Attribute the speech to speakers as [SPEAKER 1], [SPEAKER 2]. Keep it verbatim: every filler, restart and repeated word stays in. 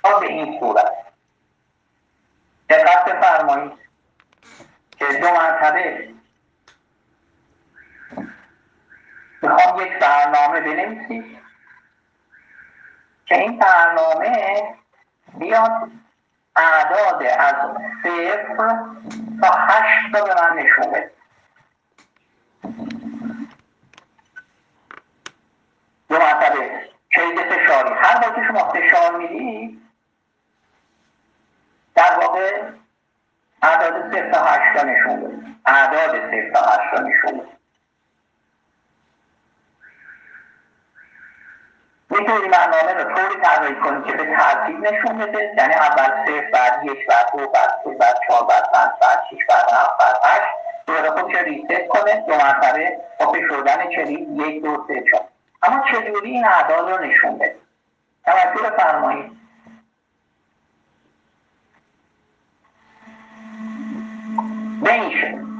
[SPEAKER 1] به این صورت دقت بفرمایید که دو مرتبه میخوام یک برنامه بنویسید که این برنامه بیاد اعداد از صفر تا هشت رو به من نشون بده. دو مرتبه شید فشاری، هر بار که شما فشار میدید در واقع اعداد صفر تا هشت رو نشون بده، اعداد صفر تا هشت رو نشون بده. میتونید برنامه رو طوری طراحی کنید که به ترتیب نشون بده، یعنی اول صفر، بعد یک، بعد دو، بعد سه، بعد چهار، بعد پنج، بعد شش، بعد هفت، بعد هشت، دوباره خودش رو ریست کنه دو مرتبه با فشردن کلید یک، دو، سه، چهار. اما چجوری این اعداد رو نشون بده؟ توجه بفرمایید. نمیشه